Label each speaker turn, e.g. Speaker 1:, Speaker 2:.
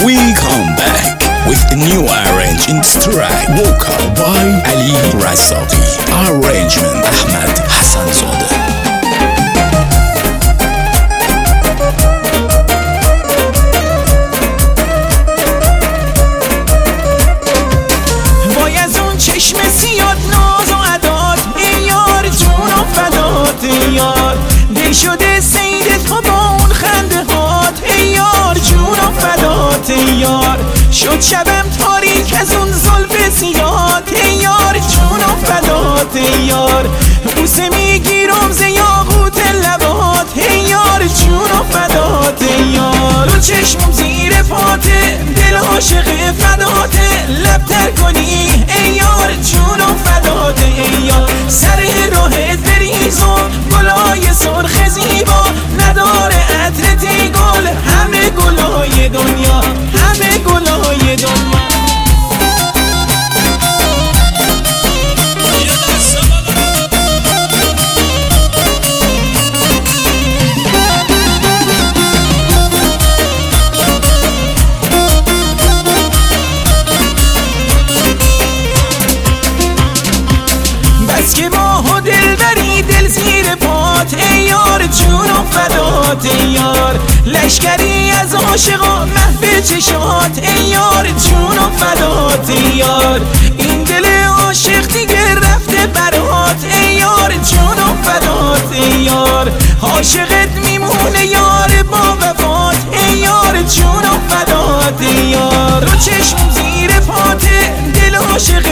Speaker 1: We come back with a new arrange in this track, vocal by Ali Razzavi, arrangement Ahmed Hassan Zade.
Speaker 2: وای از اون چشم سیاد ناز و عداد ای یار جون و فدات ای یار دل شده سیدت و با اون خنده هات ای یار جون و فدات ای یار شد شبم تاریک از اون زلف سیاد ای یار جون و فدات ای یار بوسه میگیرم ز یاقوت لبات ای یار جون و فدات ای یار رو چشمم زیر پاته دل عاشق فداته لب تر کنی ای یار جون و فداته ای یار سر راهت بریزم گلای سرخ زیبا نداره عطرت ای گل همه گلای دنیا همه گلای دنیا بس که ماه و دل بری دل زیر پات ای یار جون و فدات ای یار لشکری از عاشقا محو چشات ای یار جون و فدات ای یار این دل عاشق دیگه رفته برات ای یار جون و فدات ای یار عاشقت میمونه یار با وفات ای یار جون و فدات ای یار رو چشم زیر پاته دل عاشق